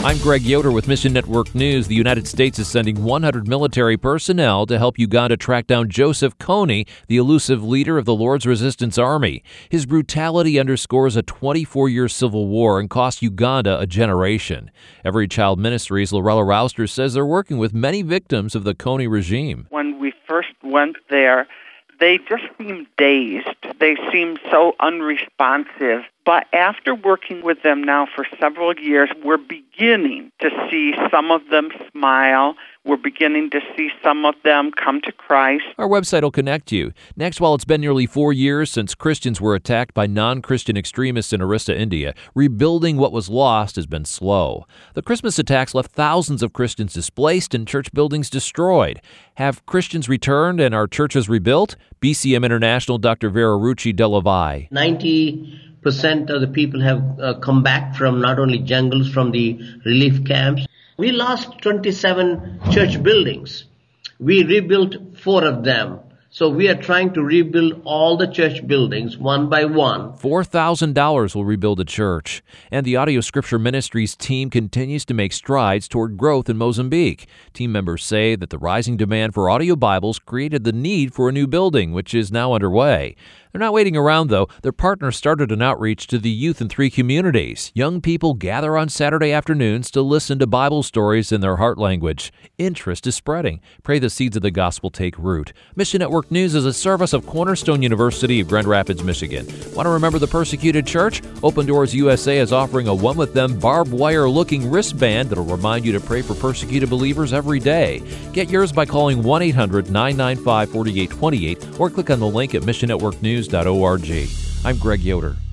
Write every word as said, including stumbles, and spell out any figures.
I'm Greg Yoder with Mission Network News. The United States is sending one hundred military personnel to help Uganda track down Joseph Kony, the elusive leader of the Lord's Resistance Army. His brutality underscores a twenty-four-year civil war and cost Uganda a generation. Every Child Ministries' Lorella Rouster says they're working with many victims of the Kony regime. When we first went there, they just seemed dazed. They seemed so unresponsive. But after working with them now for several years, we're beginning to see some of them smile. We're beginning to see some of them come to Christ. Our website will connect you. Next, while it's been nearly four years since Christians were attacked by non-Christian extremists in Orissa, India, rebuilding what was lost has been slow. The Christmas attacks left thousands of Christians displaced and church buildings destroyed. Have Christians returned and our churches rebuilt? B C M International Doctor Vera Rucci Delavai. ninety percent of the people have uh, come back from not only jungles, from the relief camps. We lost twenty-seven church buildings. We rebuilt four of them. So we are trying to rebuild all the church buildings one by one. four thousand dollars will rebuild a church. And the Audio Scripture Ministries team continues to make strides toward growth in Mozambique. Team members say that the rising demand for audio Bibles created the need for a new building, which is now underway. They're not waiting around, though. Their partners started an outreach to the youth in three communities. Young people gather on Saturday afternoons to listen to Bible stories in their heart language. Interest is spreading. Pray the seeds of the gospel take root. Mission Network News is a service of Cornerstone University of Grand Rapids, Michigan. Want to remember the persecuted church? Open Doors U S A is offering a One With Them barbed wire-looking wristband that'll remind you to pray for persecuted believers every day. Get yours by calling one eight hundred nine nine five four eight two eight or click on the link at mission network news dot org. I'm Greg Yoder.